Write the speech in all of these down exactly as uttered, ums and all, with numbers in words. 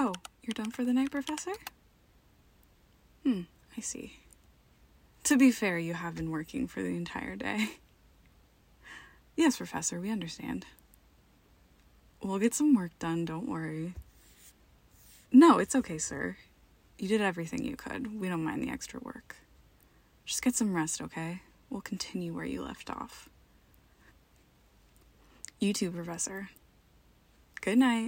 Oh, you're done for the night, Professor? Hmm, I see. To be fair, you have been working for the entire day. Yes, Professor, we understand. We'll get some work done, don't worry. No, it's okay, sir. You did everything you could. We don't mind the extra work. Just get some rest, okay? We'll continue where you left off. You too, Professor. Good night.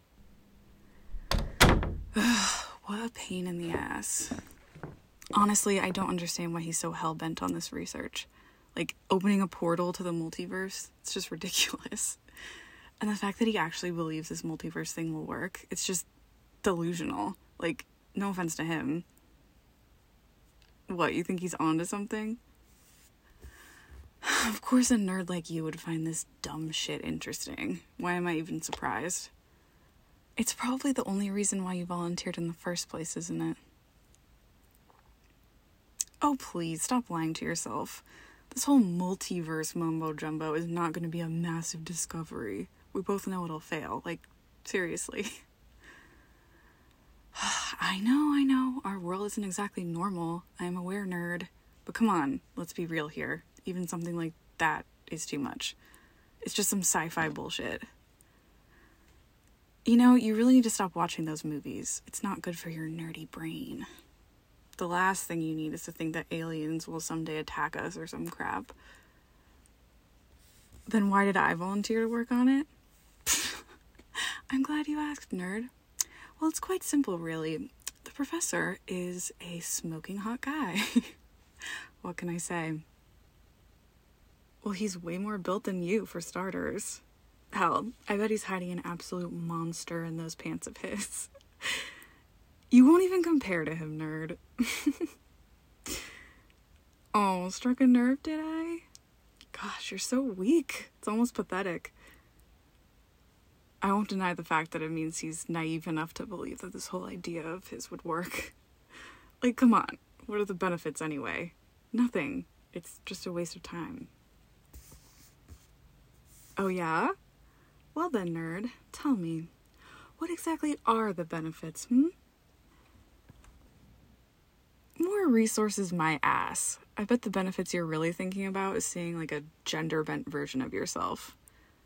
What a pain in the ass. Honestly, I don't understand why he's so hell-bent on this research. Like, opening a portal to the multiverse, it's just ridiculous. And the fact that he actually believes this multiverse thing will work, it's just delusional. Like, no offense to him. What, you think he's onto something? Of course a nerd like you would find this dumb shit interesting. Why am I even surprised? It's probably the only reason why you volunteered in the first place, isn't it? Oh, please, stop lying to yourself. This whole multiverse mumbo-jumbo is not going to be a massive discovery. We both know it'll fail. Like, seriously. I know, I know. Our world isn't exactly normal. I am aware, nerd. But come on, let's be real here. Even something like that is too much. It's just some sci-fi bullshit. You know, you really need to stop watching those movies. It's not good for your nerdy brain. The last thing you need is to think that aliens will someday attack us or some crap. Then why did I volunteer to work on it? I'm glad you asked, nerd. Well, it's quite simple, really. The professor is a smoking hot guy. What can I say? Well, he's way more built than you, for starters. Hell, I bet he's hiding an absolute monster in those pants of his. You won't even compare to him, nerd. Oh, struck a nerve, did I? Gosh, you're so weak. It's almost pathetic. I won't deny the fact that it means he's naive enough to believe that this whole idea of his would work. Like, come on. What are the benefits anyway? Nothing. It's just a waste of time. Oh, yeah? Well then, nerd, tell me. What exactly are the benefits, hmm? More resources, my ass. I bet the benefits you're really thinking about is seeing, like, a gender-bent version of yourself.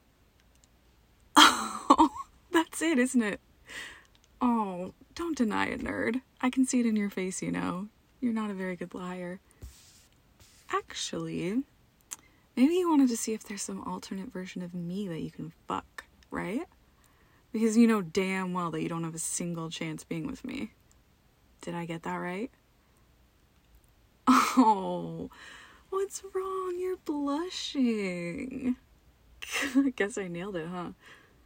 Oh, that's it, isn't it? Oh, don't deny it, nerd. I can see it in your face, you know. You're not a very good liar. Actually, maybe you wanted to see if there's some alternate version of me that you can fuck, right? Because you know damn well that you don't have a single chance being with me. Did I get that right? Oh, what's wrong? You're blushing. I guess I nailed it, huh?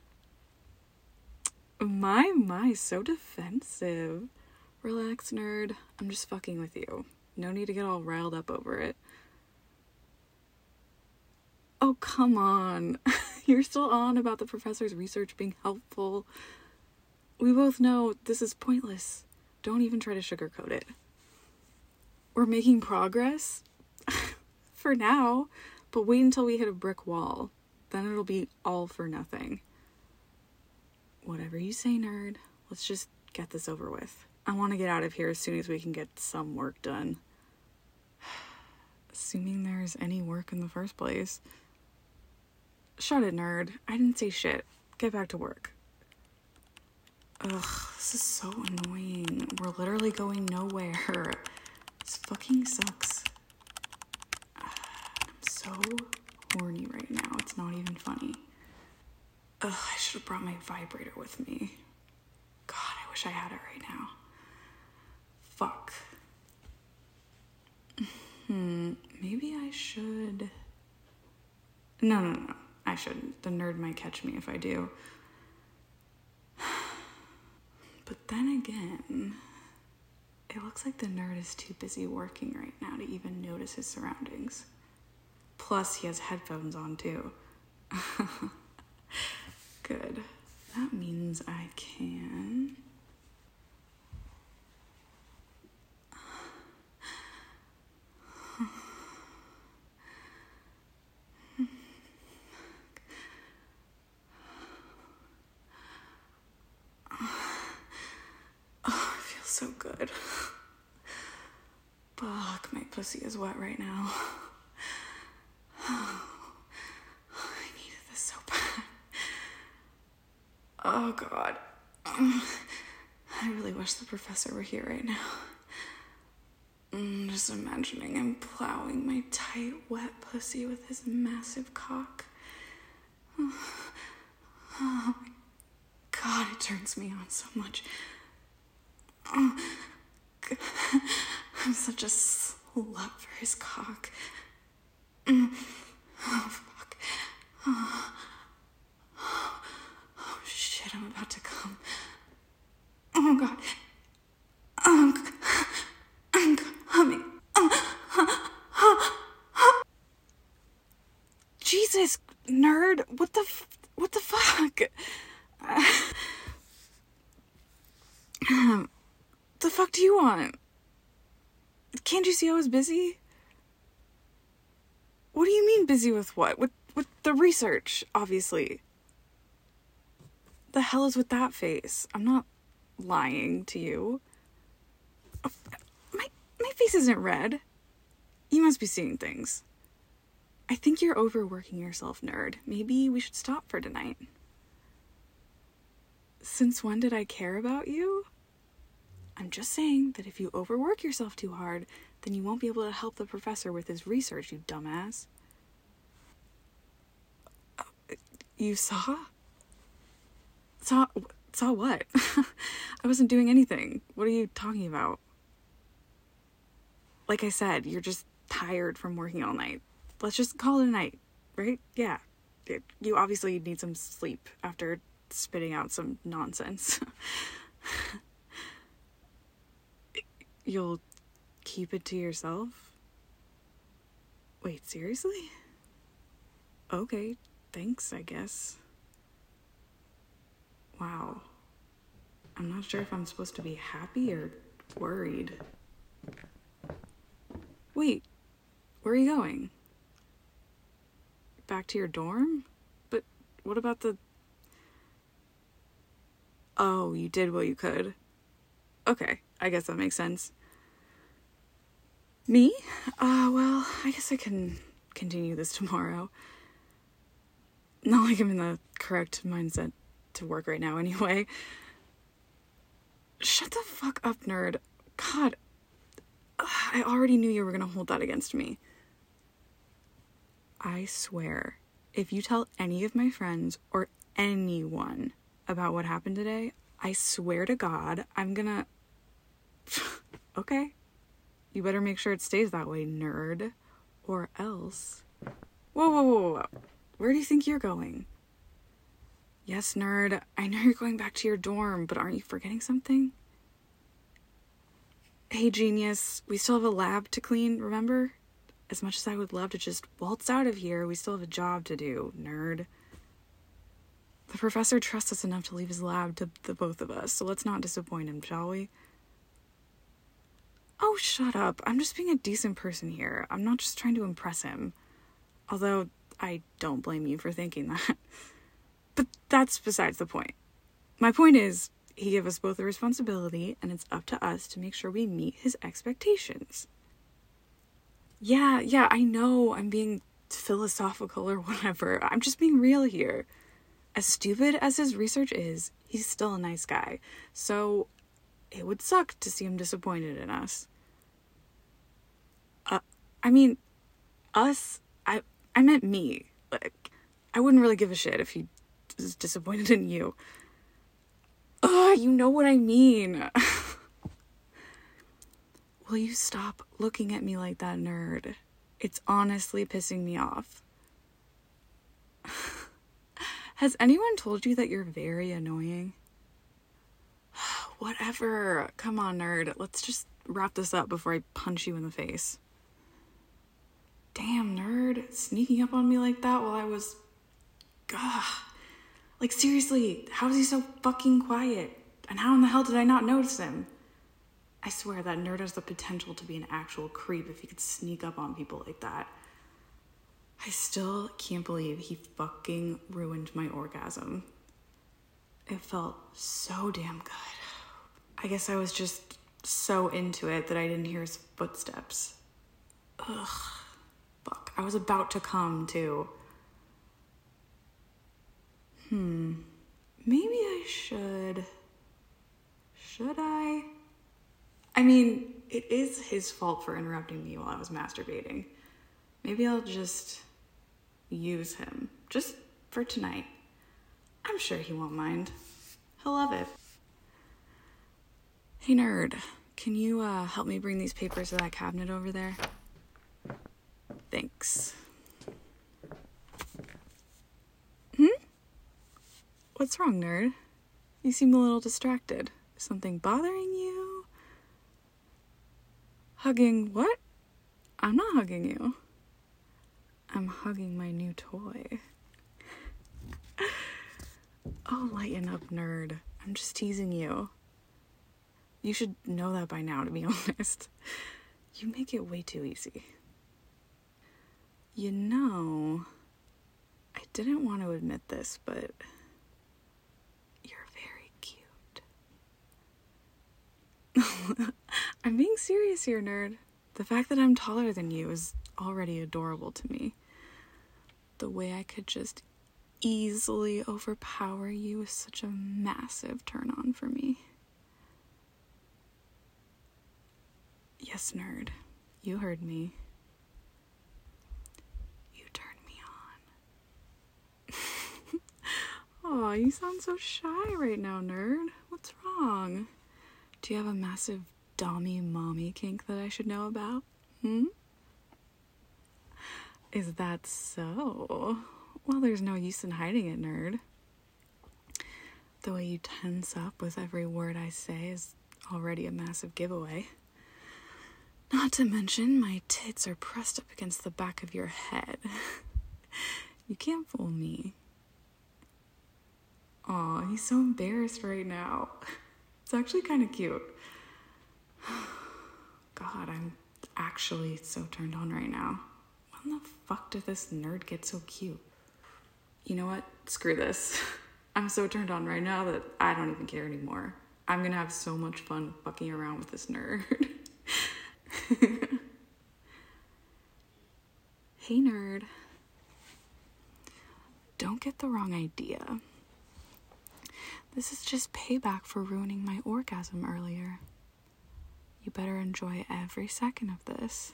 My, my, so defensive. Relax, nerd. I'm just fucking with you. No need to get all riled up over it. Oh, come on. You're still on about the professor's research being helpful. We both know this is pointless. Don't even try to sugarcoat it. We're making progress? For now. But wait until we hit a brick wall. Then it'll be all for nothing. Whatever you say, nerd. Let's just get this over with. I want to get out of here as soon as we can get some work done. Assuming there's any work in the first place. Shut it, nerd. I didn't say shit. Get back to work. Ugh, this is so annoying. We're literally going nowhere. This fucking sucks. I'm so horny right now. It's not even funny. Ugh, I should have brought my vibrator with me. God, I wish I had it right now. Fuck. Hmm, maybe I should... No, no, no, I shouldn't. The nerd might catch me if I do. But then again, it looks like the nerd is too busy working right now to even notice his surroundings. Plus, he has headphones on, too. Good. That means I can... so good. Fuck, my pussy is wet right now. I needed this so bad. Oh God. Um, I really wish the professor were here right now. I'm just imagining him plowing my tight, wet pussy with his massive cock. Oh, oh my God, it turns me on so much. Oh, God. I'm such a slut for his cock. Oh, fuck. Oh, oh shit, I'm about to come. Oh, God. Oh, God. I'm coming. Jesus, nerd. What the f- what the fuck? The fuck do you want? Can't you see I was busy? What do you mean busy with what? With with the research, obviously. The hell is with that face? I'm not lying to you. Oh, my my face isn't red. You must be seeing things. I think you're overworking yourself, nerd. Maybe we should stop for tonight. Since when did I care about you? I'm just saying that if you overwork yourself too hard, then you won't be able to help the professor with his research, you dumbass. You saw? Saw, saw what? I wasn't doing anything. What are you talking about? Like I said, you're just tired from working all night. Let's just call it a night, right? Yeah. You obviously need some sleep after spitting out some nonsense. You'll keep it to yourself? Wait, seriously? Okay, thanks, I guess. Wow. I'm not sure if I'm supposed to be happy or worried. Wait, where are you going? Back to your dorm? But what about the... Oh, you did what you could. Okay, I guess that makes sense. Me? Uh, well, I guess I can continue this tomorrow. Not like I'm in the correct mindset to work right now anyway. Shut the fuck up, nerd. God, I already knew you were gonna hold that against me. I swear, if you tell any of my friends or anyone about what happened today, I swear to God, I'm gonna... Okay. You better make sure it stays that way, nerd. Or else... Whoa, whoa, whoa, whoa. Where do you think you're going? Yes, nerd, I know you're going back to your dorm, but aren't you forgetting something? Hey, genius, we still have a lab to clean, remember? As much as I would love to just waltz out of here, we still have a job to do, nerd. The professor trusts us enough to leave his lab to the both of us, so let's not disappoint him, shall we? Oh, shut up. I'm just being a decent person here. I'm not just trying to impress him. Although, I don't blame you for thinking that. But that's besides the point. My point is, he gave us both a responsibility, and it's up to us to make sure we meet his expectations. Yeah, yeah, I know I'm being philosophical or whatever. I'm just being real here. As stupid as his research is, he's still a nice guy. So, it would suck to see him disappointed in us. Uh, I mean, us, I, I meant me. Like, I wouldn't really give a shit if he was disappointed in you. Ugh, you know what I mean. Will you stop looking at me like that, nerd? It's honestly pissing me off. Has anyone told you that you're very annoying? Whatever. Come on, nerd. Let's just wrap this up before I punch you in the face. Damn, nerd. Sneaking up on me like that while I was... Gah. Like, seriously, how is he so fucking quiet? And how in the hell did I not notice him? I swear that nerd has the potential to be an actual creep if he could sneak up on people like that. I still can't believe he fucking ruined my orgasm. It felt so damn good. I guess I was just so into it that I didn't hear his footsteps. Ugh. Fuck. I was about to come, too. Hmm. Maybe I should... Should I? I mean, it is his fault for interrupting me while I was masturbating. Maybe I'll just use him. Just for tonight. I'm sure he won't mind. He'll love it. Hey, nerd. Can you uh, help me bring these papers to that cabinet over there? Thanks. Hmm? What's wrong, nerd? You seem a little distracted. Is something bothering you? Hugging what? I'm not hugging you. I'm hugging my new toy. Oh, lighten up, nerd. I'm just teasing you. You should know that by now, to be honest. You make it way too easy. You know, I didn't want to admit this, but you're very cute. I'm being serious here, nerd. The fact that I'm taller than you is already adorable to me. The way I could just easily overpower you is such a massive turn on for me. Yes, nerd. You heard me. You turned me on. Aw, you sound so shy right now, nerd. What's wrong? Do you have a massive dommy mommy kink that I should know about? Hmm? Is that so? Well, there's no use in hiding it, nerd. The way you tense up with every word I say is already a massive giveaway. Not to mention, my tits are pressed up against the back of your head. You can't fool me. Aw, he's so embarrassed right now. It's actually kind of cute. God, I'm actually so turned on right now. When the fuck did this nerd get so cute? You know what? Screw this. I'm so turned on right now that I don't even care anymore. I'm gonna have so much fun fucking around with this nerd. Hey, nerd. Don't get the wrong idea. This is just payback for ruining my orgasm earlier. You better enjoy every second of this.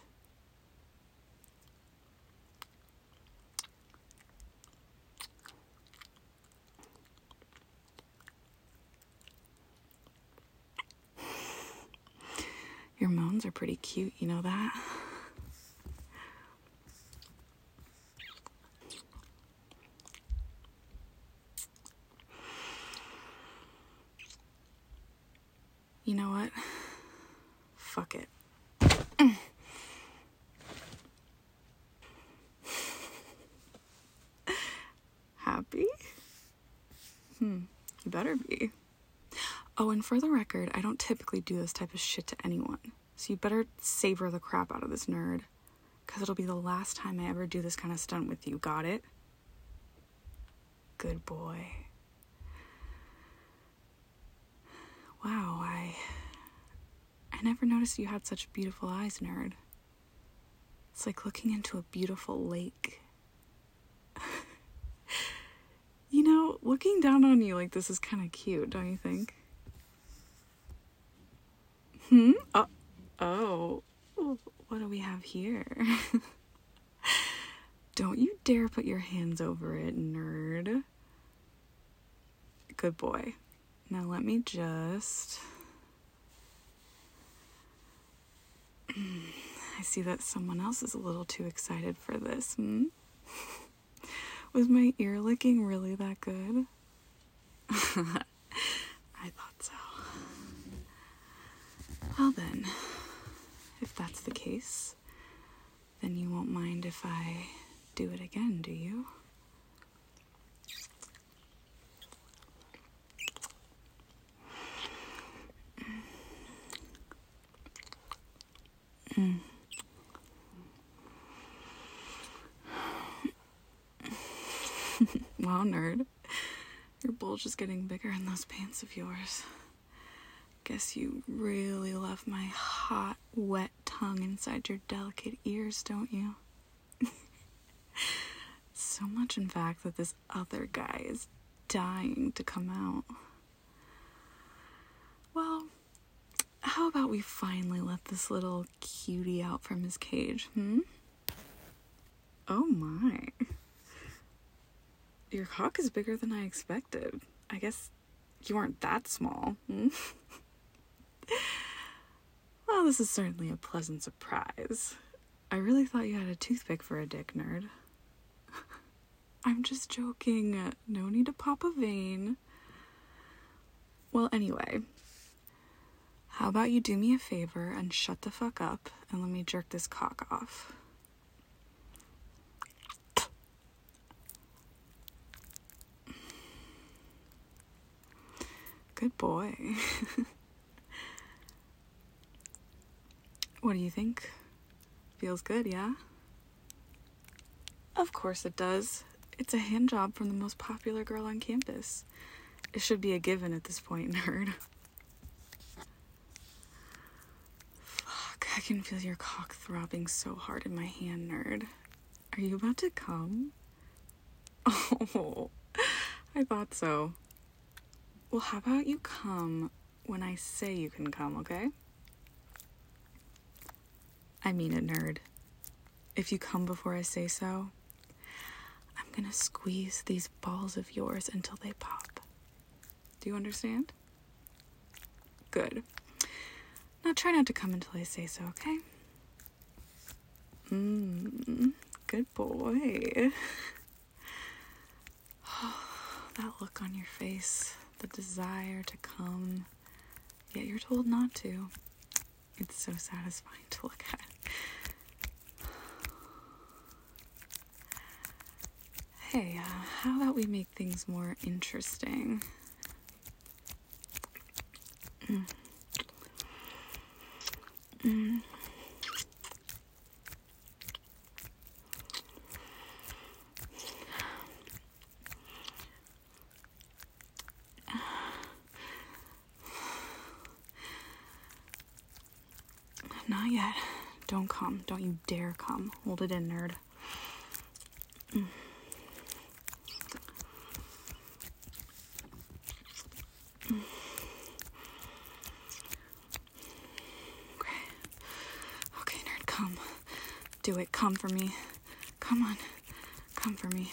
Your moans are pretty cute, you know that? You know what? Fuck it. Happy? Hmm, you better be. Oh, and for the record, I don't typically do this type of shit to anyone. So you better savor the crap out of this nerd. Because it'll be the last time I ever do this kind of stunt with you, got it? Good boy. Wow, I... I never noticed you had such beautiful eyes, nerd. It's like looking into a beautiful lake. You know, looking down on you like this is kind of cute, don't you think? Hmm? Oh, oh. What do we have here? Don't you dare put your hands over it, nerd. Good boy. Now let me just... I see that someone else is a little too excited for this, hmm? Was my ear licking really that good? I thought so. Well then, if that's the case, then you won't mind if I do it again, do you? Mm. Wow, nerd. Your bulge is getting bigger in those pants of yours. Guess you really love my hot, wet tongue inside your delicate ears, don't you? So much, in fact, that this other guy is dying to come out. Well, how about we finally let this little cutie out from his cage, hmm? Oh my. Your cock is bigger than I expected. I guess you aren't that small, hmm? Well, this is certainly a pleasant surprise. I really thought you had a toothpick for a dick, nerd. I'm just joking. No need to pop a vein. Well, anyway, how about you do me a favor and shut the fuck up and let me jerk this cock off? Good boy. What do you think? Feels good, yeah? Of course it does. It's a hand job from the most popular girl on campus. It should be a given at this point, nerd. Fuck, I can feel your cock throbbing so hard in my hand, nerd. Are you about to come? Oh, I thought so. Well, how about you come when I say you can come, okay? I mean it, nerd. If you come before I say so, I'm gonna squeeze these balls of yours until they pop. Do you understand? Good. Now try not to come until I say so, okay? Mmm, good boy. That look on your face, the desire to come, yet you're told not to. It's so satisfying to look at. Hey, uh, how about we make things more interesting? Mm. Mm. Not yet. Don't come. Don't you dare come. Hold it in, nerd. Mm. Mm. Okay. Okay, nerd, come. Do it. Come for me. Come on. Come for me.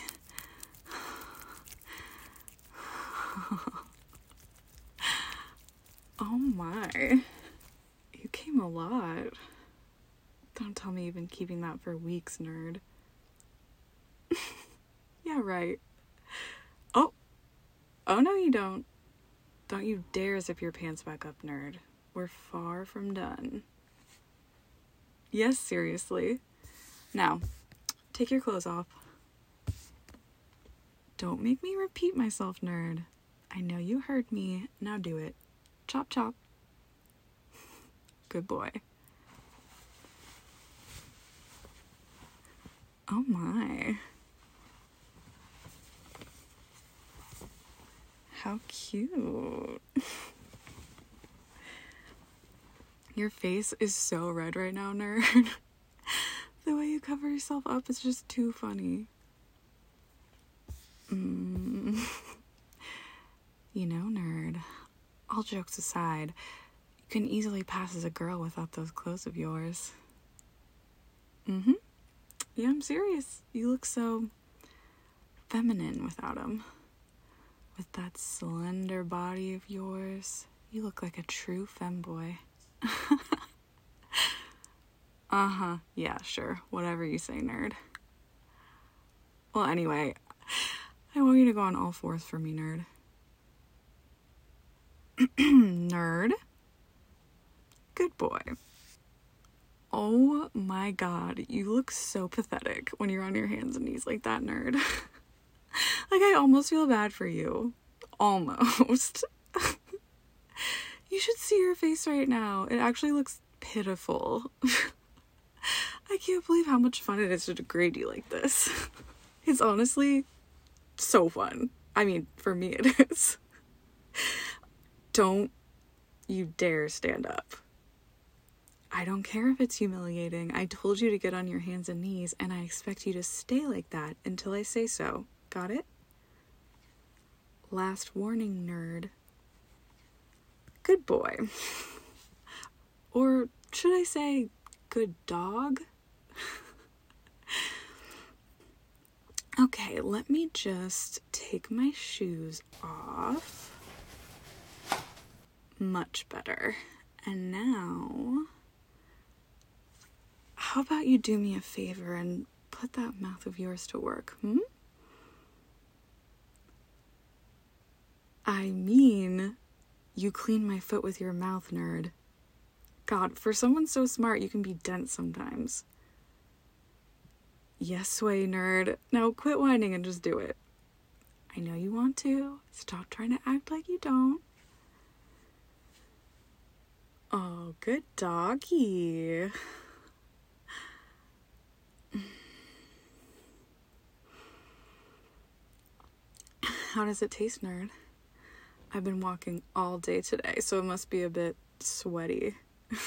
Oh my. You came a lot. Don't tell me you've been keeping that for weeks, nerd. Yeah, right. Oh. Oh, no, you don't. Don't you dare zip your pants back up, nerd. We're far from done. Yes, seriously. Now, take your clothes off. Don't make me repeat myself, nerd. I know you heard me. Now do it. Chop, chop. Good boy. Oh my. How cute. Your face is so red right now, nerd. The way you cover yourself up is just too funny. Mm. You know, nerd, all jokes aside, you can easily pass as a girl without those clothes of yours. Mm-hmm. Yeah, I'm serious. You look so feminine without them. With that slender body of yours, you look like a true femboy. Uh-huh. Yeah, sure. Whatever you say, nerd. Well, anyway, I want you to go on all fours for me, nerd. Nerd. Good boy. Oh my god, you look so pathetic when you're on your hands and knees like that, nerd. Like, I almost feel bad for you. Almost. You should see your face right now. It actually looks pitiful. I can't believe how much fun it is to degrade you like this. It's honestly so fun. I mean, for me it is. Don't you dare stand up. I don't care if it's humiliating. I told you to get on your hands and knees, and I expect you to stay like that until I say so. Got it? Last warning, nerd. Good boy. Or should I say, good dog? Okay, let me just take my shoes off. Much better. And now, how about you do me a favor and put that mouth of yours to work, hmm? I mean, you clean my foot with your mouth, nerd. God, for someone so smart, you can be dense sometimes. Yes way, nerd. Now quit whining and just do it. I know you want to. Stop trying to act like you don't. Oh, good doggy. How does it taste, nerd? I've been walking all day today, so it must be a bit sweaty.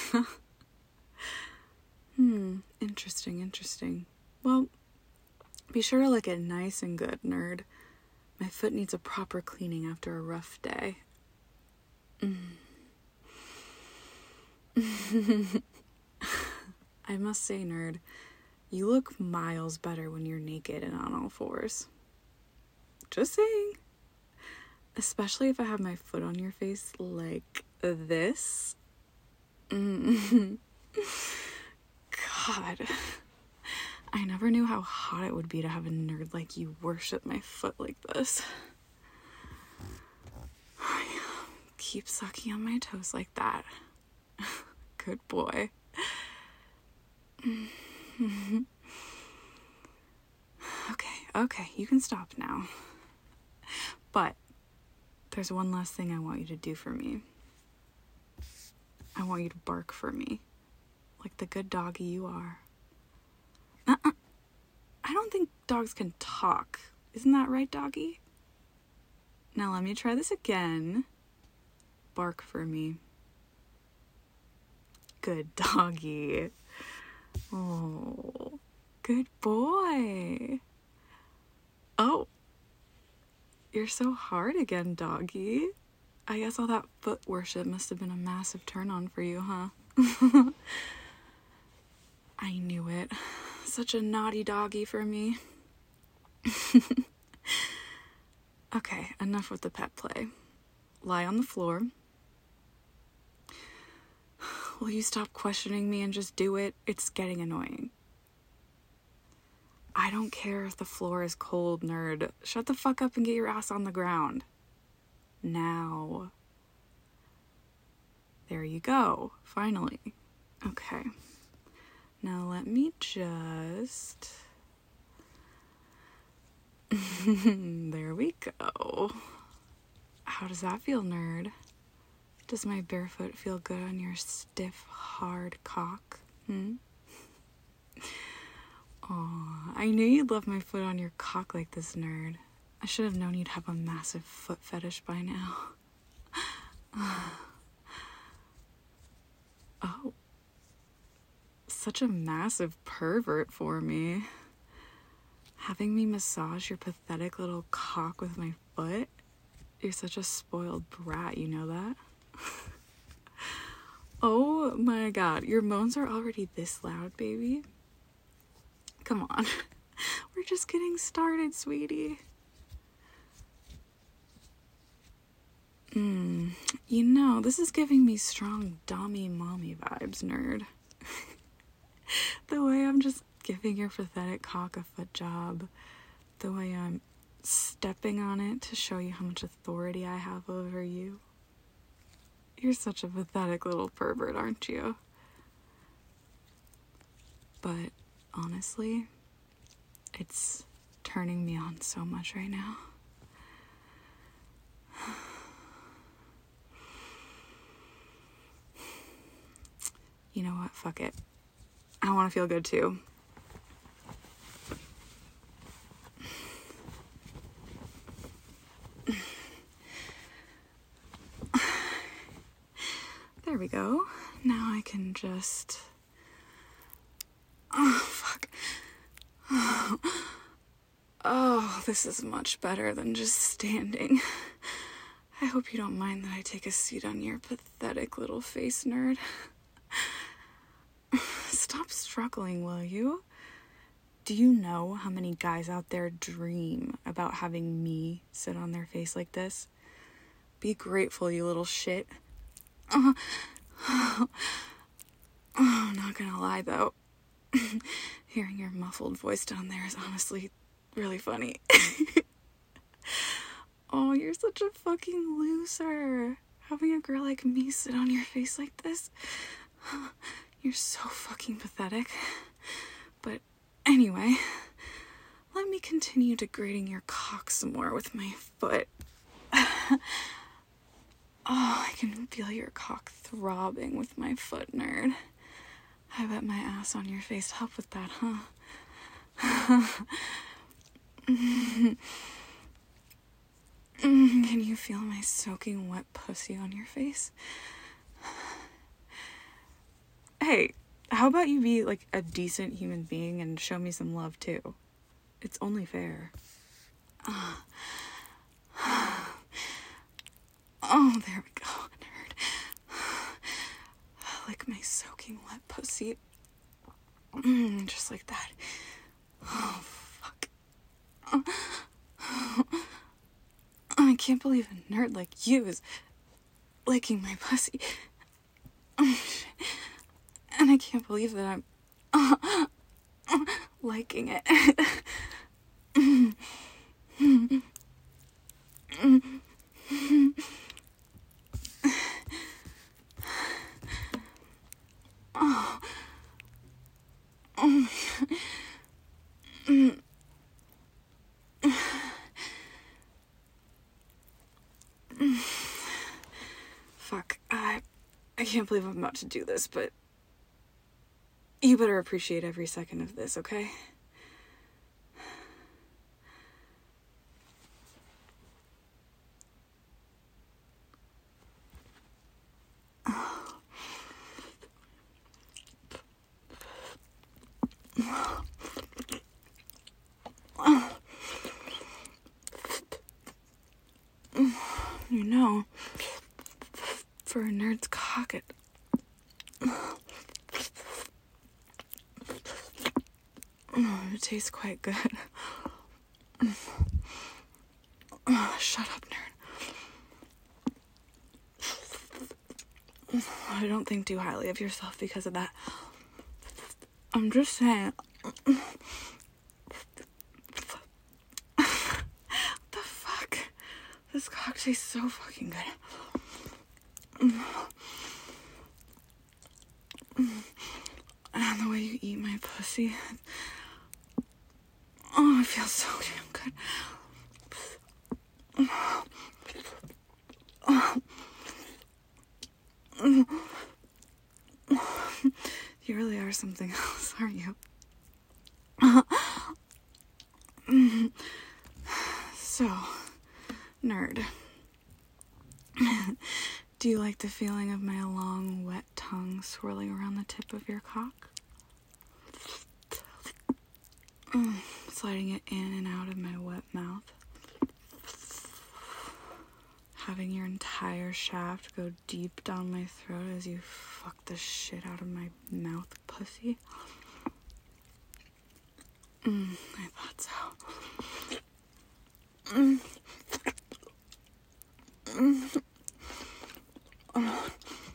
Hmm, interesting, interesting. Well, be sure to lick it nice and good, nerd. My foot needs a proper cleaning after a rough day. Mm. I must say, nerd, you look miles better when you're naked and on all fours. Just saying. Especially if I have my foot on your face like this. Mm. God. I never knew how hot it would be to have a nerd like you worship my foot like this. Keep sucking on my toes like that. Good boy. Okay, okay, you can stop now. But there's one last thing I want you to do for me. I want you to bark for me, like the good doggy you are. Uh-uh. I don't think dogs can talk. Isn't that right, doggy? Now let me try this again. Bark for me. Good doggy. Oh, good boy. Oh, you're so hard again, doggy. I guess all that foot worship must have been a massive turn on for you, huh? I knew it. Such a naughty doggy for me. Okay, enough with the pet play. Lie on the floor. Will you stop questioning me and just do it? It's getting annoying. I don't care if the floor is cold, nerd. Shut the fuck up and get your ass on the ground. Now. There you go. Finally. Okay. Now let me just... There we go. How does that feel, nerd? Does my barefoot feel good on your stiff, hard cock? Hmm? Aw, I knew you'd love my foot on your cock like this, nerd. I should have known you'd have a massive foot fetish by now. Oh. Such a massive pervert for me. Having me massage your pathetic little cock with my foot? You're such a spoiled brat, you know that? Oh my god, your moans are already this loud, baby. Come on. We're just getting started, sweetie. Hmm. You know, this is giving me strong dommy mommy vibes, nerd. The way I'm just giving your pathetic cock a foot job. The way I'm stepping on it to show you how much authority I have over you. You're such a pathetic little pervert, aren't you? But honestly, it's turning me on so much right now. You know what? Fuck it. I want to feel good too. There we go. Now I can just... Oh, fuck. Oh. Oh, this is much better than just standing. I hope you don't mind that I take a seat on your pathetic little face, nerd. Stop struggling, will you? Do you know how many guys out there dream about having me sit on their face like this? Be grateful, you little shit. Oh, oh, oh, not gonna lie, though. Hearing your muffled voice down there is honestly really funny. Oh, you're such a fucking loser. Having a girl like me sit on your face like this. You're so fucking pathetic. But anyway, let me continue degrading your cock some more with my foot. Oh, I can feel your cock throbbing with my foot, nerd. I bet my ass on your face helped with that, huh? Can you feel my soaking wet pussy on your face? Hey, how about you be like a decent human being and show me some love too? It's only fair. Oh, there we go, nerd. Lick my soaking wet pussy. Mm, just like that. Oh, fuck. I can't believe a nerd like you is licking my pussy. And I can't believe that I'm uh, uh, liking it. Oh. Oh. Fuck, I, I can't believe I'm about to do this, but you better appreciate every second of this, okay? You know, for a nerd's cock, it... it tastes quite good. Shut up, nerd. I don't think too highly of yourself because of that. I'm just saying... This cock tastes so fucking good. And the way you eat my pussy. Oh, it feels so damn good. You really are something else, aren't you? So... Nerd. Do you like the feeling of my long, wet tongue swirling around the tip of your cock? Mm, sliding it in and out of my wet mouth. Having your entire shaft go deep down my throat as you fuck the shit out of my mouth pussy. Mm, I thought so. Mm. Mm. Oh.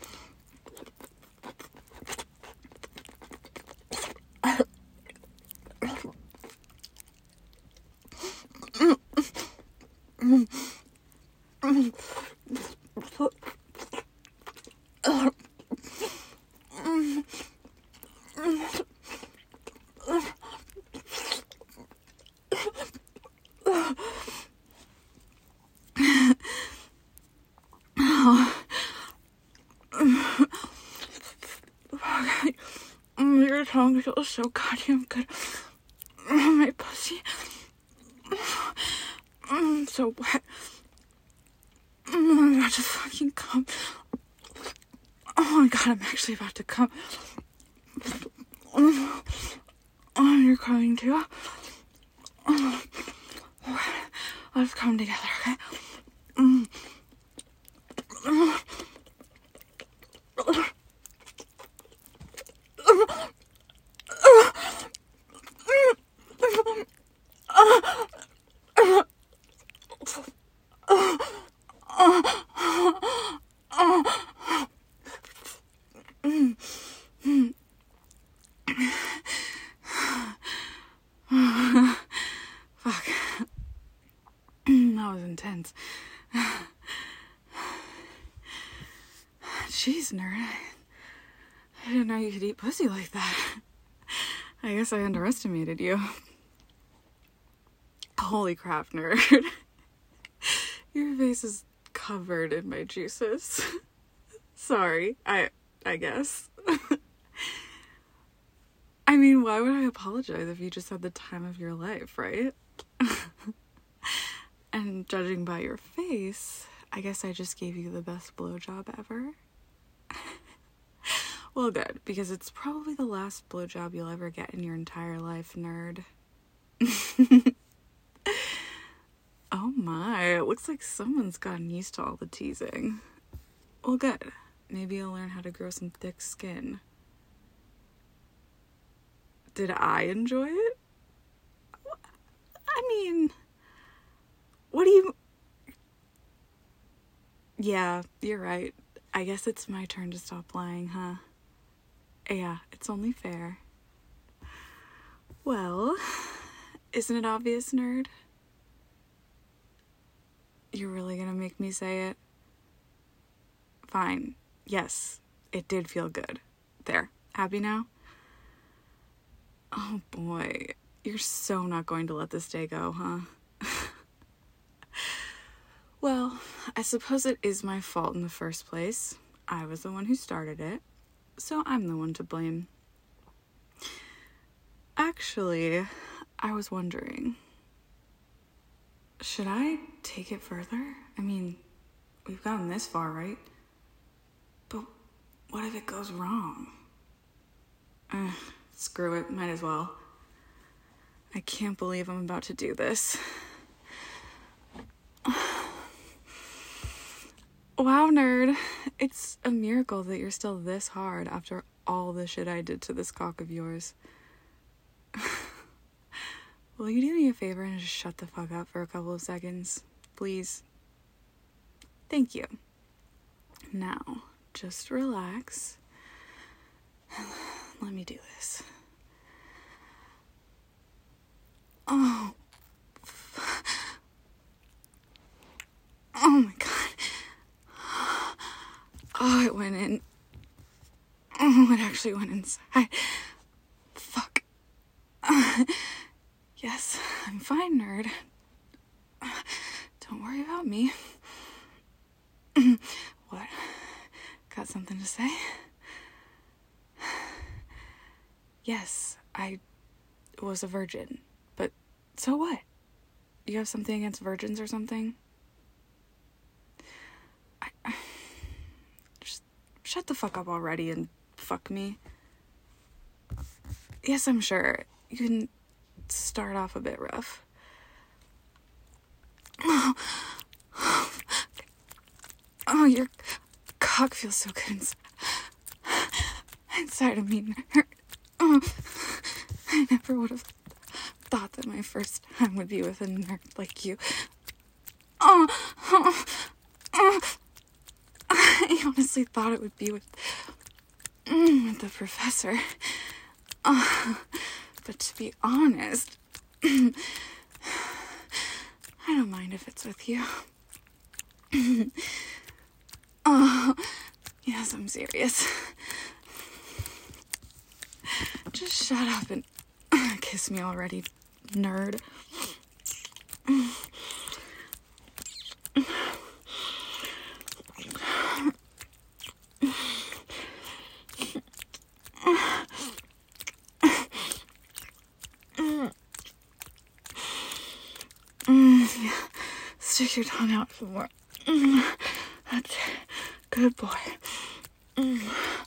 Your tongue feels so goddamn good. My pussy. I'm so wet. I'm about to fucking come. my god, I'm actually about to come. Oh, you're coming too? Oh, let's come together, okay? Mm. Fuck. That was intense. Jeez, nerd. I didn't know you could eat pussy like that. I guess I underestimated you. Holy crap, nerd. Your face is covered in my juices. Sorry, I I guess. I mean, why would I apologize if you just had the time of your life, right? And judging by your face, I guess I just gave you the best blowjob ever. Well, good, because it's probably the last blowjob you'll ever get in your entire life, nerd. Oh my, it looks like someone's gotten used to all the teasing. Well, good. Maybe you'll learn how to grow some thick skin. Did I enjoy it? I mean, what do you... Yeah, you're right. I guess it's my turn to stop lying, huh? Yeah, it's only fair. Well, isn't it obvious, nerd? You're really gonna make me say it? Fine. Yes, it did feel good. There. Happy now? Oh boy. You're so not going to let this day go, huh? Well, I suppose it is my fault in the first place. I was the one who started it, so I'm the one to blame. Actually, I was wondering, should I take it further? I mean, we've gotten this far, right? But what if it goes wrong? Uh, screw it, might as well. I can't believe I'm about to do this. Wow, nerd. It's a miracle that you're still this hard after all the shit I did to this cock of yours. Will you do me a favor and just shut the fuck up for a couple of seconds? Please? Thank you. Now, just relax. Let me do this. Oh. Oh my god. Oh, it went in. Oh, it actually went inside. Fuck. Uh, yes, I'm fine, nerd. Don't worry about me. What? Got something to say? Yes, I was a virgin. But so what? You have something against virgins or something? I, I, just shut the fuck up already and fuck me. Yes, I'm sure. You can start off a bit rough. Oh, oh your cock feels so good inside, inside of me. Oh, I never would have thought that my first time would be with a nerd like you. Oh, oh, oh. I honestly thought it would be with, mm, with the professor. Oh, but to be honest, I don't mind if it's with you. Oh, yes, I'm serious. Just shut up and kiss me already, nerd. Mm, yeah. Stick your tongue out some more. Mm, that's good boy. Mm.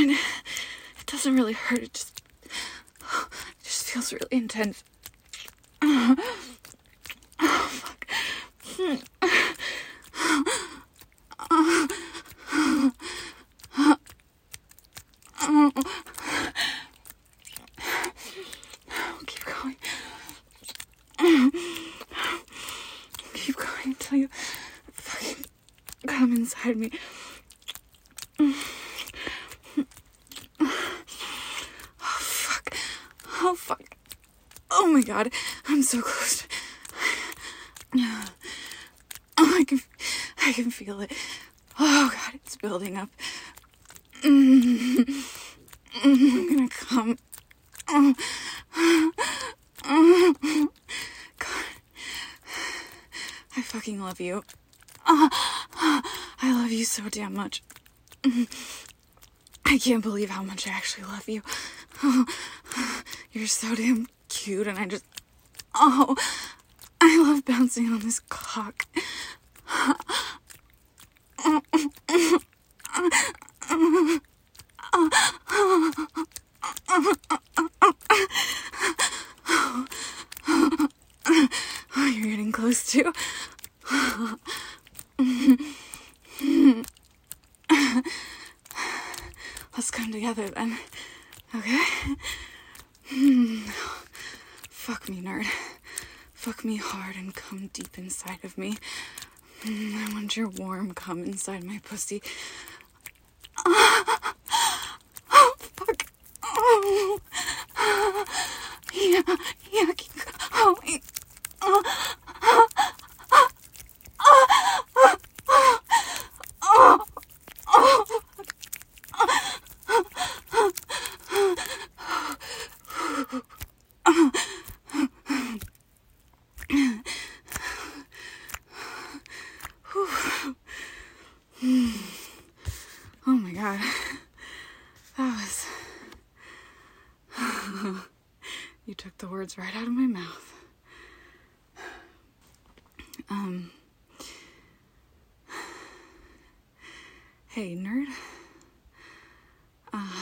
fine. It doesn't really hurt. It just, it just feels really intense. Oh, fuck. Keep going. Keep going until you fucking come inside me. Oh, fuck. Oh, fuck. Oh, my God. I'm so close. Oh, I can, I can feel it. Oh, God, it's building up. Mm. I'm gonna come. Oh. Oh. God. I fucking love you. Oh. I love you so damn much. I can't believe how much I actually love you. Oh. You're so damn cute, and I just... Oh. I love bouncing on this cock. Oh, you're getting close too. Let's come together then. Okay? Fuck me, nerd. Fuck me hard and come deep inside of me. I want your warm cum inside my pussy. Oh, oh fuck. Oh. Yeah, yeah, keep going. Oh. Oh. Oh. Oh. Oh. Oh my God. That was... You took the words right out of my mouth. Um... Hey, nerd. Uh...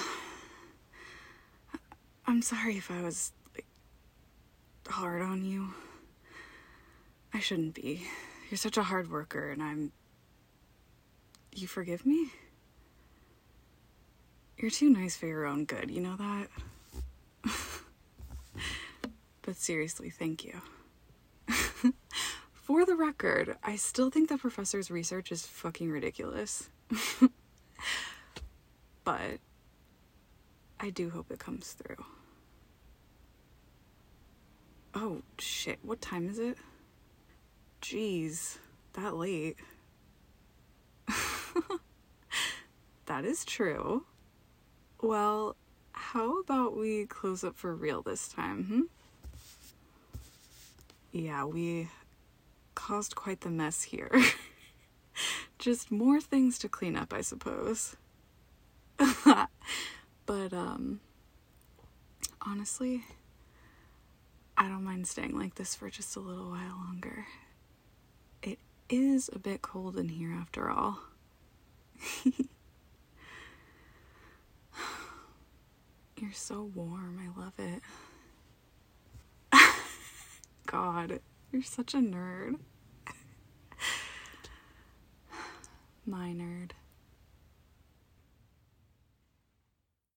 I'm sorry if I was, like, hard on you. I shouldn't be. You're such a hard worker, and I'm... You forgive me? You're too nice for your own good, you know that? But seriously, thank you. For the record, I still think the professor's research is fucking ridiculous. But I do hope it comes through. Oh, shit. What time is it? Jeez, that late. That is true. Well, how about we close up for real this time, hmm? Yeah, we caused quite the mess here. Just more things to clean up, I suppose. But, um, honestly, I don't mind staying like this for just a little while longer. It is a bit cold in here after all. You're so warm. I love it. God, you're such a nerd. My nerd.